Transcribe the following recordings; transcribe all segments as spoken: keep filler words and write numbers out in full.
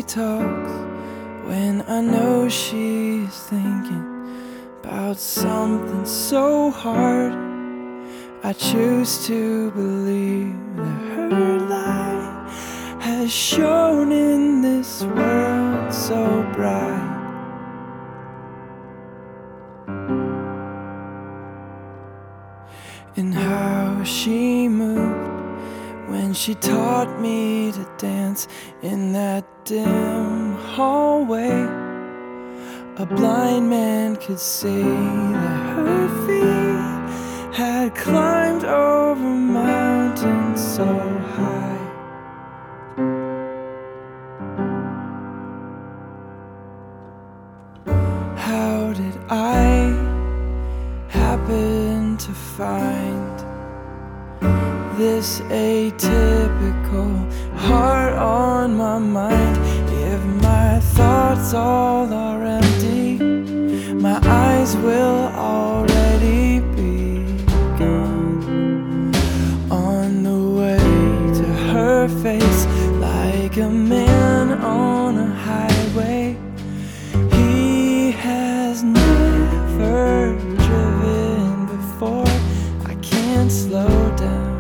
only talks when I know she's thinking about something so hard. I choose to believe that her light has shone in this world so bright. And how she moved when she taught me to dance in that dim hallway. A blind man could see that her feet had climbed over mountains so high. How did I happen to find this atypical heart on my mind? If my thoughts all are empty, my eyes will already be gone. On the way to her face, like a man on a highway, he has never driven before. I can't slow down,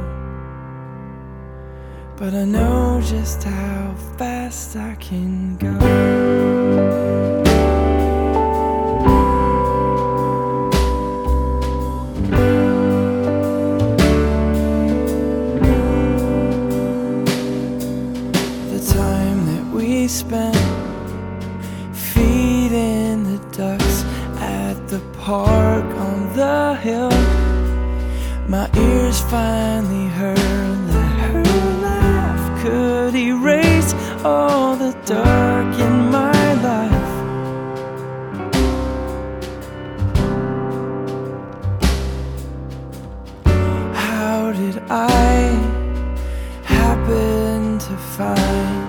but I know just how fast I can go. The time that we spent feeding the ducks at the park on the hill, my ears finally heard that her laugh could erase all the dark in my life. How did I happen to find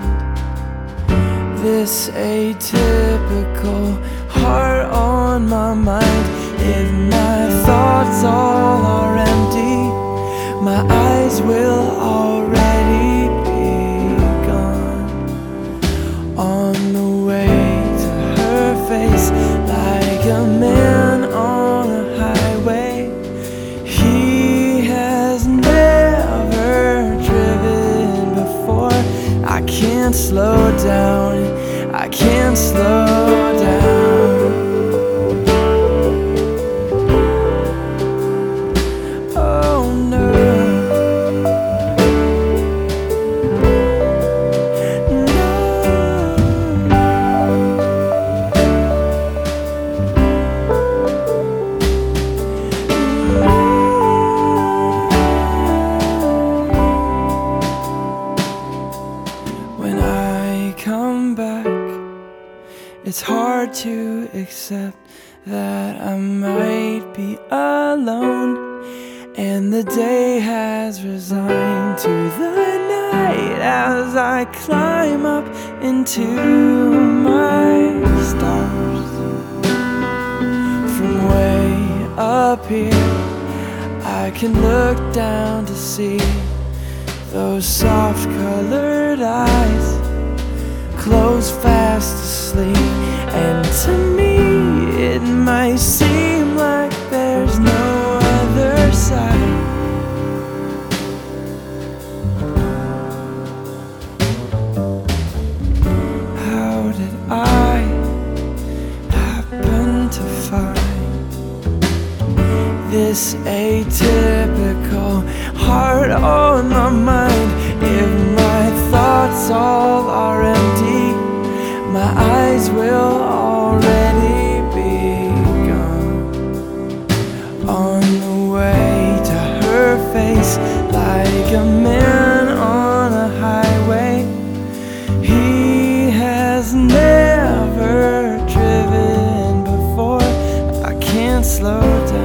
this atypical heart on my mind? If my thoughts all are empty, my eyes will already be gone. On the way to her face, like a man on a highway, he has never driven before. I can't slow down, I can't slow down. It's hard to accept that I might be alone, and the day has resigned to the night as I climb up into my stars. From way up here, I can look down to see those soft colored eyes close fast asleep, and to me it might seem like there's no other side. How did I happen to find this atypical heart on my mind? If my thoughts all are empty, my eyes will already be gone. On the way to her face, like a man on a highway, he has never driven before. I can't slow down.